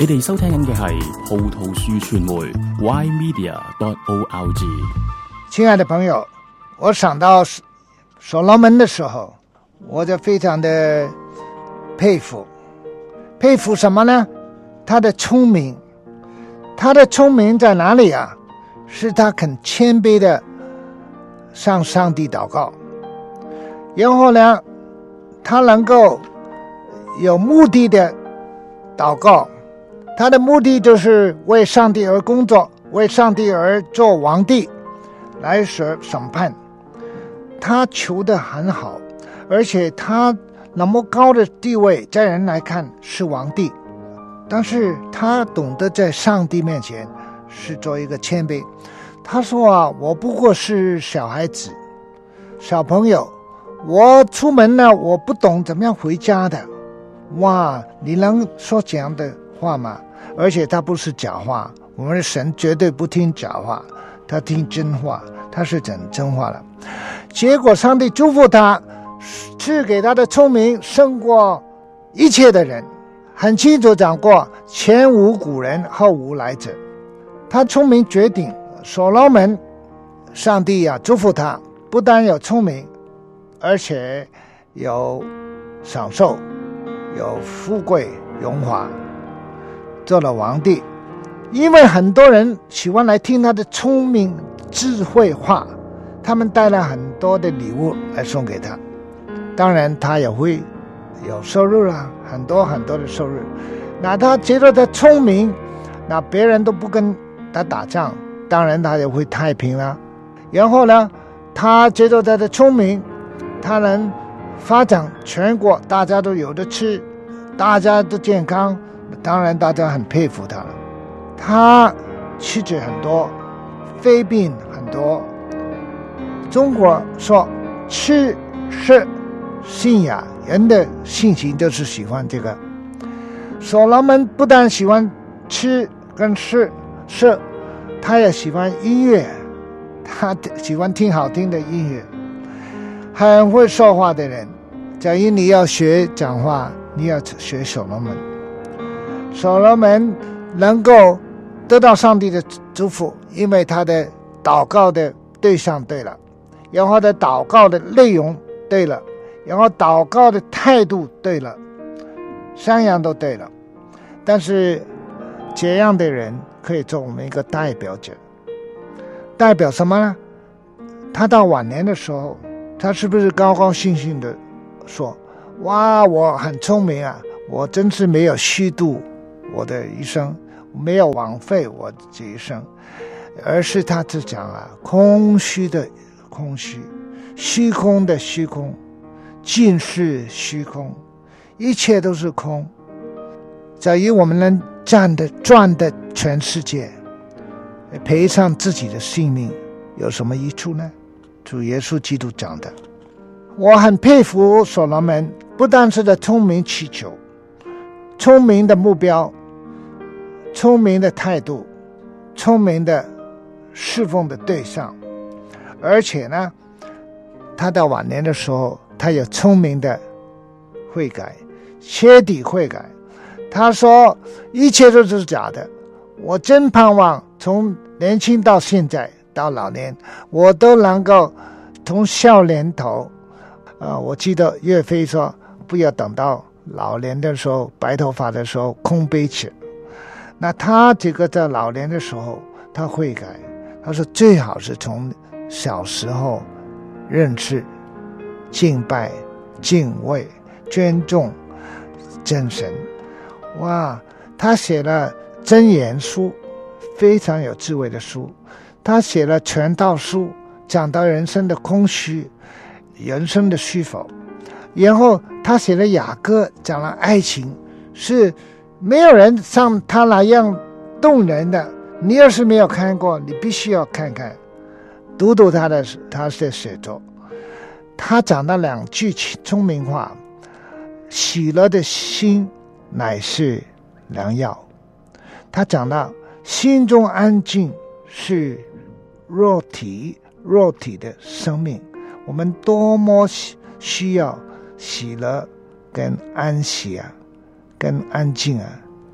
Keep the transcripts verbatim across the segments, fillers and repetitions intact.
你哋收聽緊嘅係葡萄樹傳媒 y media dot org。 親愛的朋友，我想到所羅門的時候，我就非常的佩服。佩服什麼呢？他的聰明。他的聰明在哪裡啊？是他肯謙卑的向上帝禱告，然後呢，他能夠有目的的禱告，他的目的就是為上帝而工作，為上帝而做皇帝來審審判。他求得很好，而且他那麼高的地位，在人來看是皇帝，但是他懂得在上帝面前是做一個謙卑。他說啊，我不過是小孩子，小朋友，我出門呢，我不懂怎麼樣回家的。哇，你能說這樣的話嗎？而且他不是假話，我們的神絕對不聽假話，他聽真話，他是講真話了。結果上帝祝福他，賜給他的聰明勝過一切的人。很清楚講過，前無古人後無來者。他聰明絕頂，所羅門上帝啊祝福他，不但有聰明，而且有享受，有富貴榮華，做了皇帝。因為很多人喜歡來聽他的聰明智慧話，他們帶來很多的禮物來送給他，當然他也會有收入啦，很多很多的收入。那他覺得他聰明，那別人都不跟他打仗，當然他也會太平了。然後呢，他覺得他的聰明，他能發展全國，大家都有得吃，大家都健康，當然大家很佩服他了。他妻子很多，妃嬪很多。中國說吃是信仰，人的性情就是喜歡這個。所羅門不但喜歡吃跟吃是，他也喜歡音樂，他喜歡聽好聽的音樂，很會說話的人。假如你要學講話，你要學所羅門。所羅門能夠得到上帝的祝福，因為他的禱告的對象對了，然後的禱告的內容對了，然後禱告的態度對了，三樣都對了。但是這樣的人可以做我們一個代表者。代表什麼呢？他到晚年的時候，他是不是高高興興的說，哇，我很聰明啊，我真是沒有虛度我的一生，沒有枉費我這一生。而是他只講啊，空虛的空虛，虛空的虛空，盡是虛空，一切都是空。假如我們能賺的賺的全世界，賠上自己的性命，有什麼益處呢？主耶穌基督講的。我很佩服所羅門，不但是的聰明祈求，聰明的目標，聰明的態度，聰明的侍奉的對象，而且呢，他到晚年的時候，他有聰明的悔改，徹底悔改。他說一切都是假的，我真盼望從年輕到現在到老年，我都能夠從笑臉頭啊、呃，我記得岳飛說，不要等到老年的時候，白頭髮的時候空杯子。那他這個在老年的時候，他悔改，他說最好是從小時候認識、敬拜、敬畏、尊重真神。哇，他寫了箴言書，非常有智慧的書。他寫了傳道書，講到人生的空虛，人生的虛否。然後他寫了雅歌，講了愛情，是沒有人像他那樣動人的。你要是沒有看過，你必須要看看，讀讀他的他的寫作。他講了兩句聰明話，喜樂的心乃是良藥。他講到心中安靜是肉體肉體的生命，我們多麼需要喜樂跟安息啊，跟安靜啊，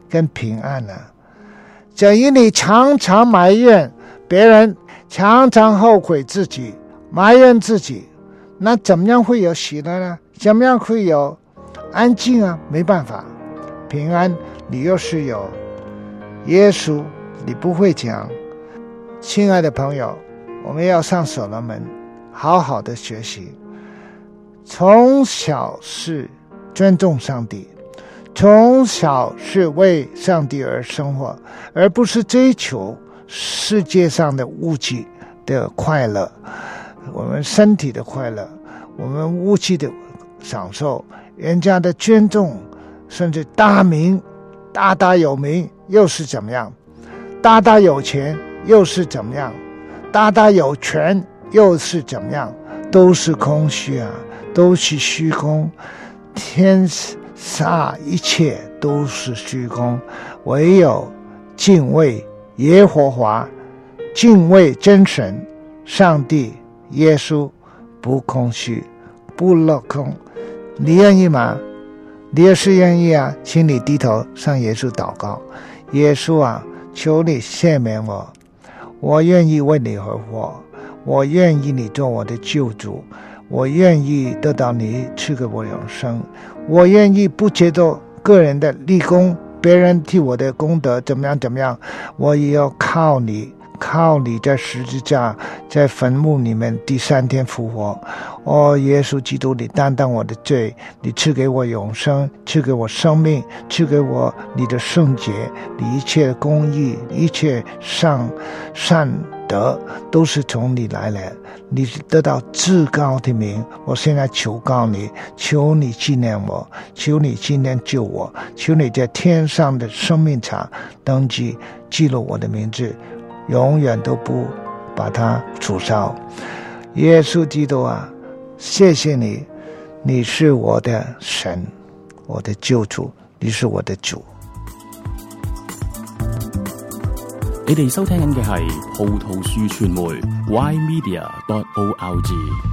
跟平安呢、啊？假如你常常埋怨别人，常常后悔自己，埋怨自己，那怎么样会有喜乐呢？怎么样会有安静啊？没办法，平安你又是有耶稣，你不会讲。亲爱的朋友，我们要上所罗门，好好的学习，从小是尊重上帝，从小是为上帝而生活，而不是追求世界上的物质的快乐，我们身体的快乐，我们物质的享受，人家的尊重，甚至大名，大大有名又是怎么样？大大有钱又是怎么样？大大有权又是怎么样？都是空虚啊，都是虚空，天下一切都是虚空，唯有敬畏耶和华，敬畏真神上帝耶稣，不空虚，不落空。你愿意吗？你也是愿意啊，请你低头向耶稣祷告。耶稣啊，求你赦免我，我愿意为你而活，我愿意你做我的救主，我愿意得到你赐给我永生，我愿意不接受个人的立功，别人替我的功德怎么样怎么样，我也要靠你，靠你在十字架，在坟墓里面第三天复活。哦，耶稣基督，你担当我的罪，你赐给我永生，赐给我生命，赐给我你的圣洁，你一切公义，一切善善德都是从你来的，你得到至高的名。我现在求告你，求你纪念我，求你今天救我，求你在天上的生命册登记记录我的名字，永远都不把它取消。耶稣基督啊，谢谢你，你是我的神，我的救主，你是我的主。 你哋收聽緊嘅係葡萄樹傳媒 Y Media dot O R G。